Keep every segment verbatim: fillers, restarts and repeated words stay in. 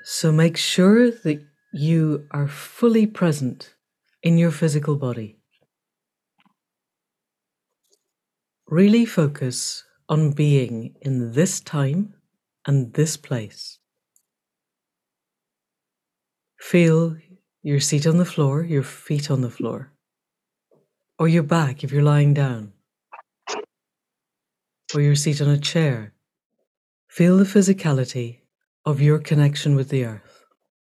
So make sure that you are fully present in your physical body. Really focus on being in this time and this place. Feel your seat on the floor, your feet on the floor, or your back if you're lying down, or your seat on a chair. Feel the physicality of your connection with the earth.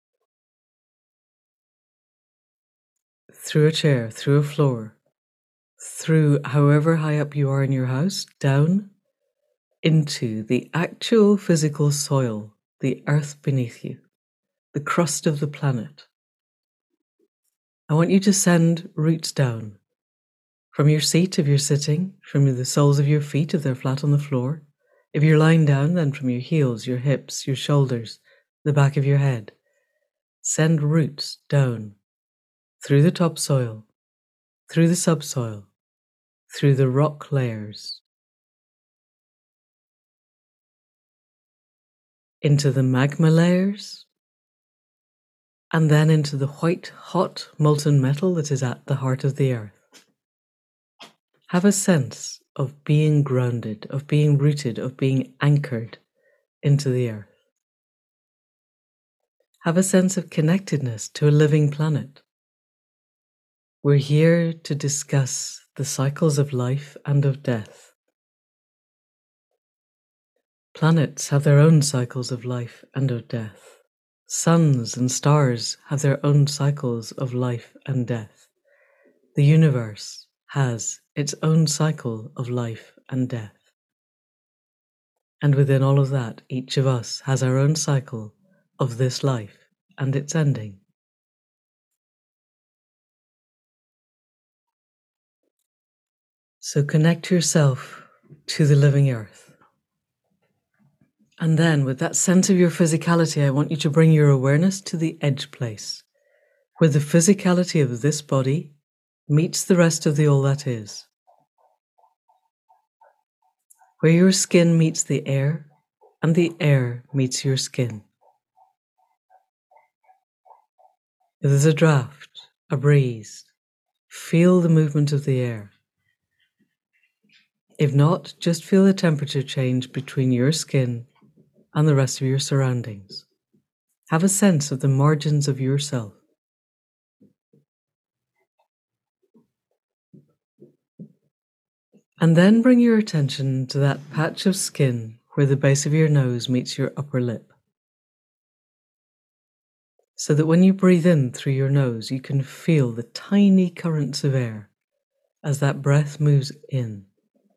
Through a chair, through a floor, through however high up you are in your house, down into the actual physical soil, the earth beneath you, the crust of the planet. I want you to send roots down from your seat if you're sitting, from the soles of your feet if they're flat on the floor. If you're lying down, then from your heels, your hips, your shoulders, the back of your head. Send roots down through the topsoil, through the subsoil, through the rock layers, into the magma layers, and then into the white, hot, molten metal that is at the heart of the earth. Have a sense of being grounded, of being rooted, of being anchored into the earth. Have a sense of connectedness to a living planet. We're here to discuss the cycles of life and of death. Planets have their own cycles of life and of death. Suns and stars have their own cycles of life and death. The universe has its own cycle of life and death. And within all of that, each of us has our own cycle of this life and its ending. So connect yourself to the living earth. And then with that sense of your physicality, I want you to bring your awareness to the edge place, where the physicality of this body meets the rest of the all that is. Where your skin meets the air and the air meets your skin. If there's a draft, a breeze, feel the movement of the air. If not, just feel the temperature change between your skin and the rest of your surroundings. Have a sense of the margins of yourself. And then bring your attention to that patch of skin where the base of your nose meets your upper lip. So that when you breathe in through your nose, you can feel the tiny currents of air as that breath moves in.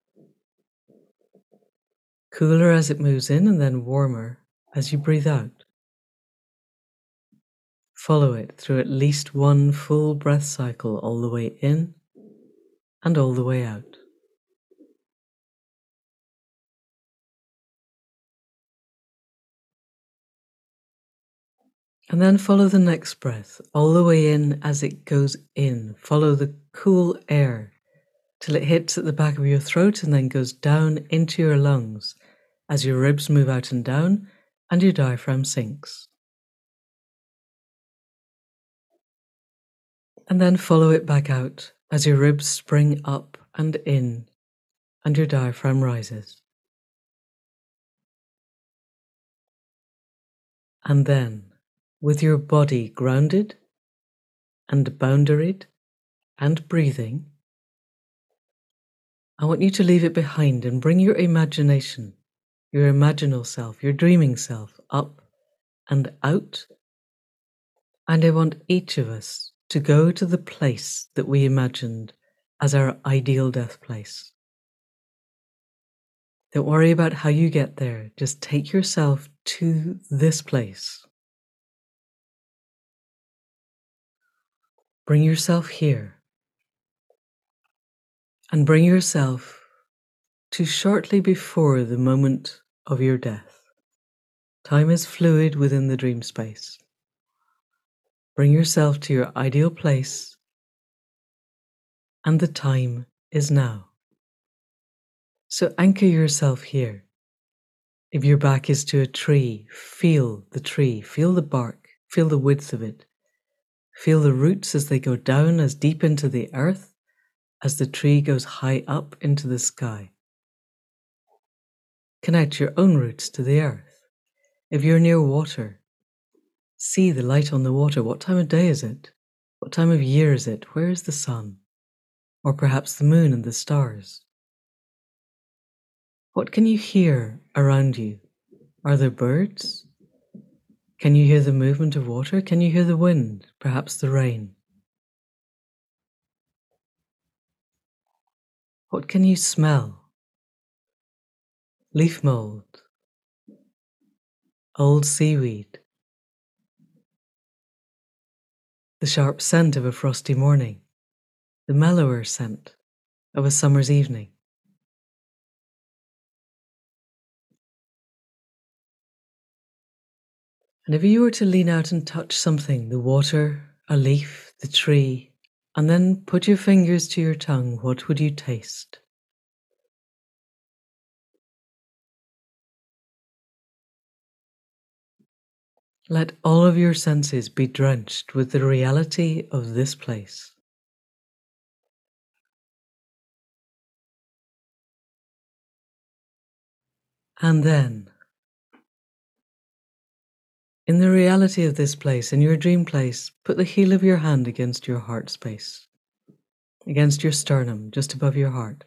Cooler as it moves in and then warmer as you breathe out. Follow it through at least one full breath cycle all the way in and all the way out. And then follow the next breath all the way in as it goes in. Follow the cool air till it hits at the back of your throat and then goes down into your lungs as your ribs move out and down and your diaphragm sinks. And then follow it back out as your ribs spring up and in and your diaphragm rises. And then, with your body grounded and boundaried and breathing, I want you to leave it behind and bring your imagination, your imaginal self, your dreaming self up and out. And I want each of us to go to the place that we imagined as our ideal death place. Don't worry about how you get there. Just take yourself to this place. Bring yourself here. And bring yourself to shortly before the moment of your death. Time is fluid within the dream space. Bring yourself to your ideal place, and the time is now. So anchor yourself here. If your back is to a tree, feel the tree, feel the bark, feel the width of it. Feel the roots as they go down as deep into the earth as the tree goes high up into the sky. Connect your own roots to the earth. If you're near water, see the light on the water. What time of day is it? What time of year is it? Where is the sun? Or perhaps the moon and the stars? What can you hear around you? Are there birds? Can you hear the movement of water? Can you hear the wind, perhaps the rain? What can you smell? Leaf mold, old seaweed, the sharp scent of a frosty morning, the mellower scent of a summer's evening. And if you were to lean out and touch something, the water, a leaf, the tree, and then put your fingers to your tongue, what would you taste? Let all of your senses be drenched with the reality of this place. And then, in the reality of this place, in your dream place, put the heel of your hand against your heart space, against your sternum, just above your heart.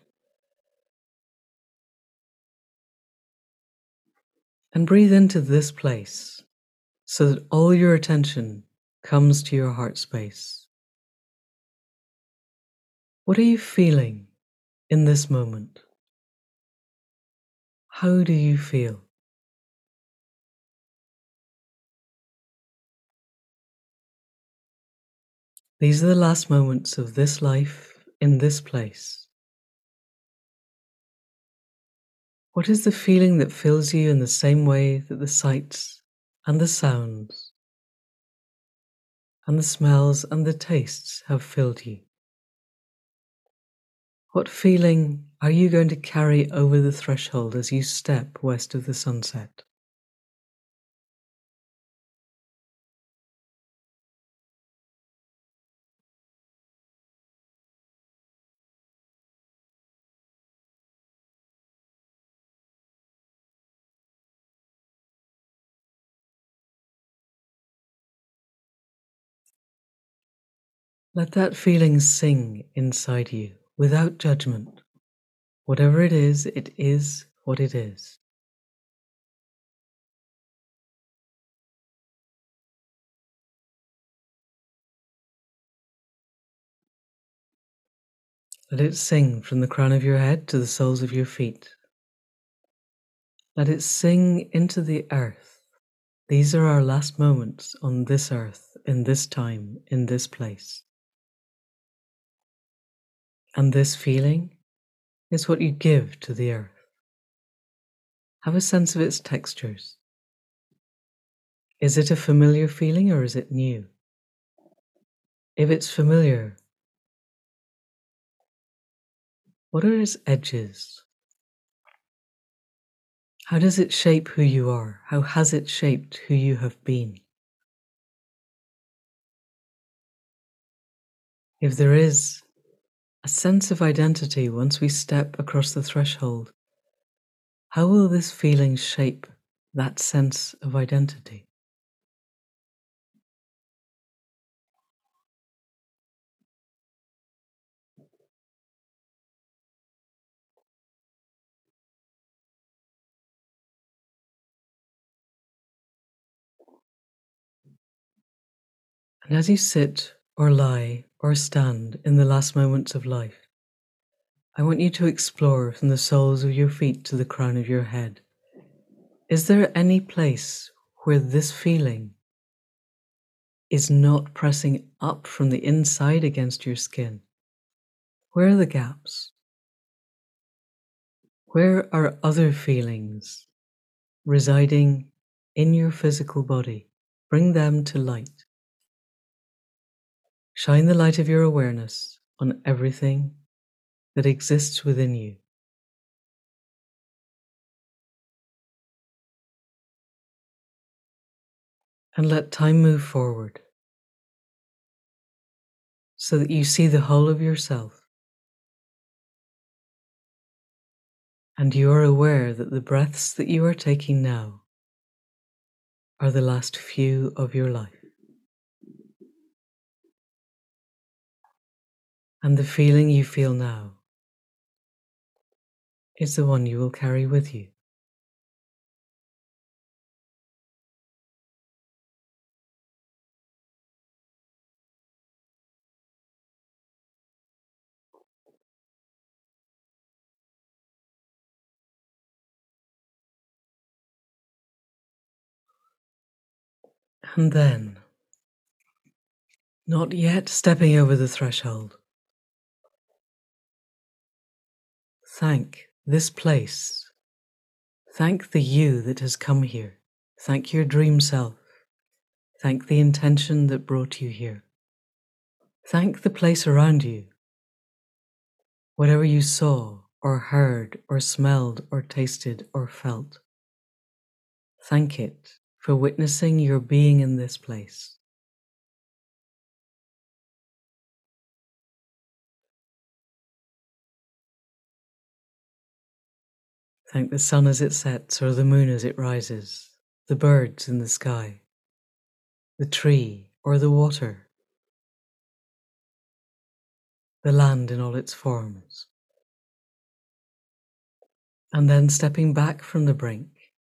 And breathe into this place so that all your attention comes to your heart space. What are you feeling in this moment? How do you feel? These are the last moments of this life in this place. What is the feeling that fills you in the same way that the sights and the sounds and the smells and the tastes have filled you? What feeling are you going to carry over the threshold as you step west of the sunset? Let that feeling sing inside you without judgment. Whatever it is, it is what it is. Let it sing from the crown of your head to the soles of your feet. Let it sing into the earth. These are our last moments on this earth, in this time, in this place. And this feeling is what you give to the earth. Have a sense of its textures. Is it a familiar feeling or is it new? If it's familiar, what are its edges? How does it shape who you are? How has it shaped who you have been? If there is a sense of identity once we step across the threshold, how will this feeling shape that sense of identity? And as you sit or lie or stand in the last moments of life, I want you to explore from the soles of your feet to the crown of your head. Is there any place where this feeling is not pressing up from the inside against your skin? Where are the gaps? Where are other feelings residing in your physical body? Bring them to light. Shine the light of your awareness on everything that exists within you. And let time move forward so that you see the whole of yourself. And you are aware that the breaths that you are taking now are the last few of your life. And the feeling you feel now is the one you will carry with you. And then, not yet stepping over the threshold, thank this place. Thank the you that has come here. Thank your dream self. Thank the intention that brought you here. Thank the place around you. Whatever you saw or heard or smelled or tasted or felt, thank it for witnessing your being in this place. Thank the sun as it sets or the moon as it rises, the birds in the sky, the tree or the water, the land in all its forms. And then stepping back from the brink,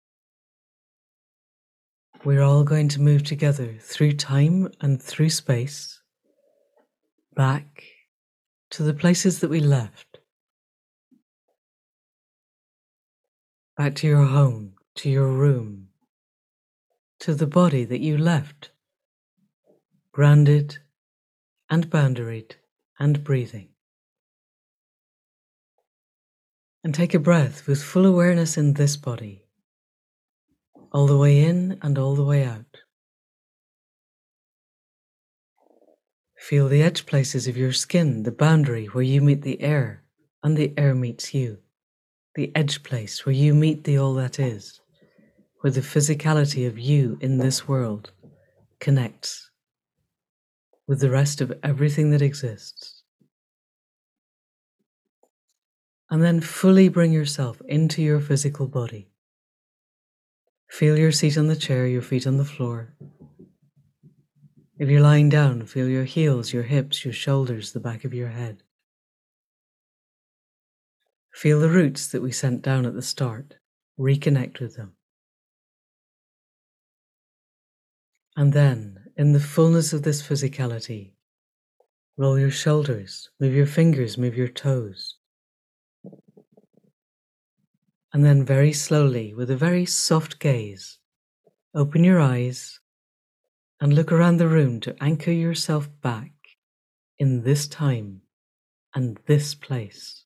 we're all going to move together through time and through space, back to the places that we left, back to your home, to your room, to the body that you left, grounded and boundaried and breathing. And take a breath with full awareness in this body, all the way in and all the way out. Feel the edge places of your skin, the boundary where you meet the air and the air meets you. The edge place where you meet the all that is, where the physicality of you in this world connects with the rest of everything that exists. And then fully bring yourself into your physical body. Feel your seat on the chair, your feet on the floor. If you're lying down, feel your heels, your hips, your shoulders, the back of your head. Feel the roots that we sent down at the start. Reconnect with them. And then, in the fullness of this physicality, roll your shoulders, move your fingers, move your toes. And then very slowly, with a very soft gaze, open your eyes and look around the room to anchor yourself back in this time and this place.